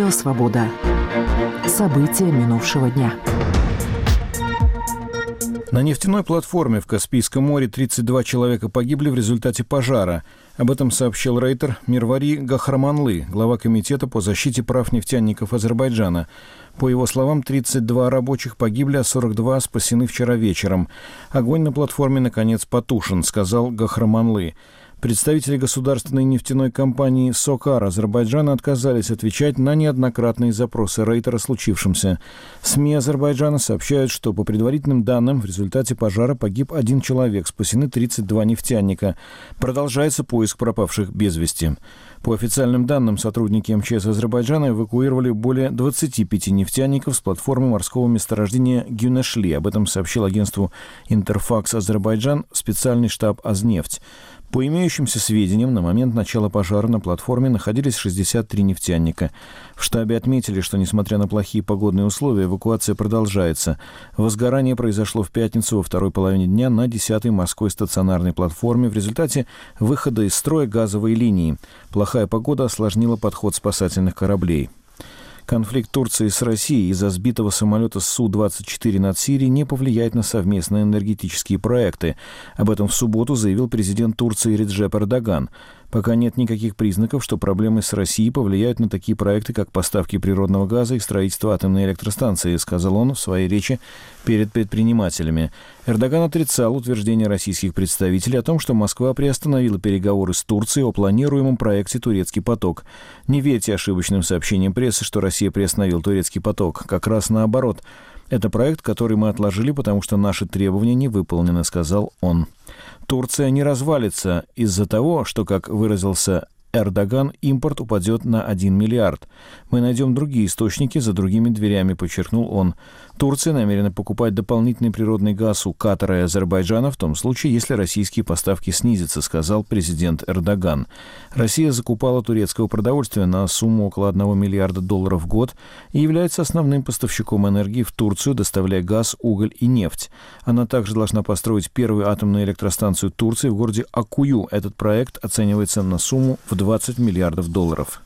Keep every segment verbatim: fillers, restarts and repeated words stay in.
Радио «Свобода». События минувшего дня. На нефтяной платформе в Каспийском море тридцать два человека погибли в результате пожара. Об этом сообщил рейтер Мирвари Гахраманлы, глава комитета по защите прав нефтяников Азербайджана. По его словам, тридцать два рабочих погибли, а сорок два спасены вчера вечером. Огонь на платформе, наконец, потушен, сказал Гахраманлы. Представители государственной нефтяной компании «Сокар» Азербайджана отказались отвечать на неоднократные запросы рейтера о случившемся. СМИ Азербайджана сообщают, что по предварительным данным в результате пожара погиб один человек, спасены тридцать два нефтяника. Продолжается поиск пропавших без вести. По официальным данным, сотрудники эм че эс Азербайджана эвакуировали более двадцати пяти нефтяников с платформы морского месторождения Гюнешли. Об этом сообщил агентству «Интерфакс Азербайджан» специальный штаб «Азнефть». По имеющимся сведениям, на момент начала пожара на платформе находились шестьдесят три нефтяника. В штабе отметили, что, несмотря на плохие погодные условия, эвакуация продолжается. Возгорание произошло в пятницу во второй половине дня на десятой морской стационарной платформе в результате выхода из строя газовой линии. Плохая погода осложнила подход спасательных кораблей. Конфликт Турции с Россией из-за сбитого самолета Су двадцать четыре над Сирией не повлияет на совместные энергетические проекты. Об этом в субботу заявил президент Турции Реджеп Эрдоган. Пока нет никаких признаков, что проблемы с Россией повлияют на такие проекты, как поставки природного газа и строительство атомной электростанции, сказал он в своей речи перед предпринимателями. Эрдоган отрицал утверждение российских представителей о том, что Москва приостановила переговоры с Турцией о планируемом проекте «Турецкий поток». Не верьте ошибочным сообщениям прессы, что Россия приостановила «Турецкий поток». Как раз наоборот. Это проект, который мы отложили, потому что наши требования не выполнены, сказал он. Турция не развалится из-за того, что, как выразился Эрдоган, импорт упадет на один миллиард. Мы найдем другие источники за другими дверями, подчеркнул он. Турция намерена покупать дополнительный природный газ у Катара и Азербайджана в том случае, если российские поставки снизятся, сказал президент Эрдоган. Россия закупала турецкого продовольствия на сумму около одного миллиарда долларов в год и является основным поставщиком энергии в Турцию, доставляя газ, уголь и нефть. Она также должна построить первую атомную электростанцию Турции в городе Аккую. Этот проект оценивается на сумму в двадцать миллиардов долларов.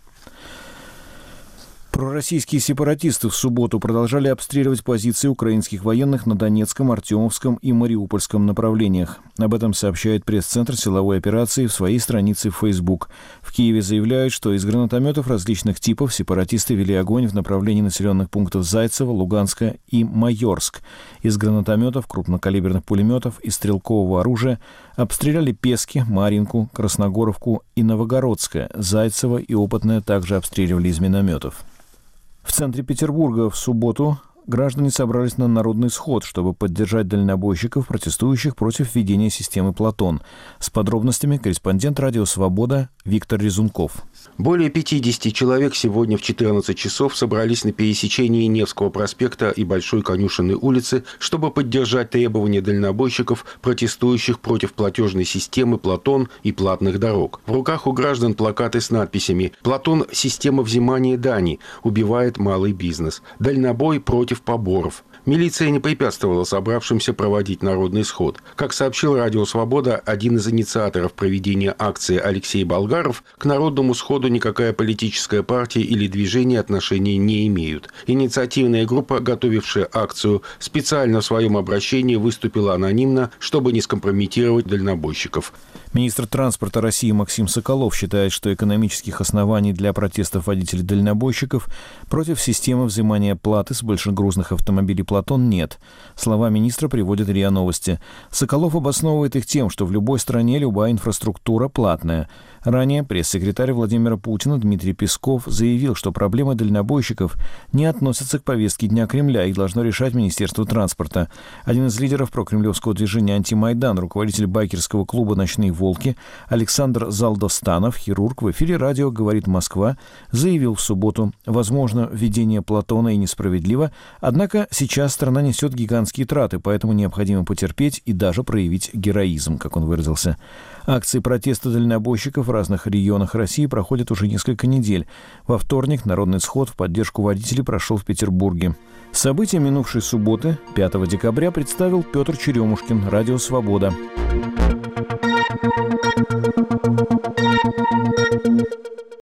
Пророссийские сепаратисты в субботу продолжали обстреливать позиции украинских военных на Донецком, Артемовском и Мариупольском направлениях. Об этом сообщает пресс-центр силовой операции в своей странице в Facebook. В Киеве заявляют, что из гранатометов различных типов сепаратисты вели огонь в направлении населенных пунктов Зайцево, Луганска и Майорск. Из гранатометов, крупнокалиберных пулеметов и стрелкового оружия обстреляли Пески, Маринку, Красногоровку и Новогородское. Зайцево и Опытное также обстреливали из минометов. В центре Петербурга в субботу граждане собрались на народный сход, чтобы поддержать дальнобойщиков, протестующих против введения системы «Платон». С подробностями корреспондент «Радио Свобода» Виктор Резунков. Более пятидесяти человек сегодня в четырнадцать часов собрались на пересечении Невского проспекта и Большой Конюшенной улицы, чтобы поддержать требования дальнобойщиков, протестующих против платежной системы «Платон» и платных дорог. В руках у граждан плакаты с надписями «Платон – система взимания дани, убивает малый бизнес», «Дальнобой против поборов». Милиция не препятствовала собравшимся проводить народный сход. Как сообщил «Радио Свобода», один из инициаторов проведения акции Алексей Болгаров, к народному сходу никакая политическая партия или движение отношения не имеют. Инициативная группа, готовившая акцию, специально в своем обращении выступила анонимно, чтобы не скомпрометировать дальнобойщиков. Министр транспорта России Максим Соколов считает, что экономических оснований для протестов водителей-дальнобойщиков против системы взимания платы с большегрузных автомобилей «Платон» нет. Слова министра приводят РИА Новости. Соколов обосновывает их тем, что в любой стране любая инфраструктура платная. Ранее пресс-секретарь Владимира Путина Дмитрий Песков заявил, что проблемы дальнобойщиков не относятся к повестке Дня Кремля и должно решать Министерство транспорта. Один из лидеров прокремлевского движения «Антимайдан», руководитель байкерского клуба «Ночные волки» Александр Залдостанов, хирург, в эфире радио «Говорит Москва», заявил в субботу: возможно, введение Платона и несправедливо, однако сейчас страна несет гигантские траты, поэтому необходимо потерпеть и даже проявить героизм, как он выразился. Акции протеста дальнобойщиков в разных регионах России проходят уже несколько недель. Во вторник народный сход в поддержку водителей прошел в Петербурге. События минувшей субботы, пятого декабря, представил Петр Черемушкин, «Радио Свобода».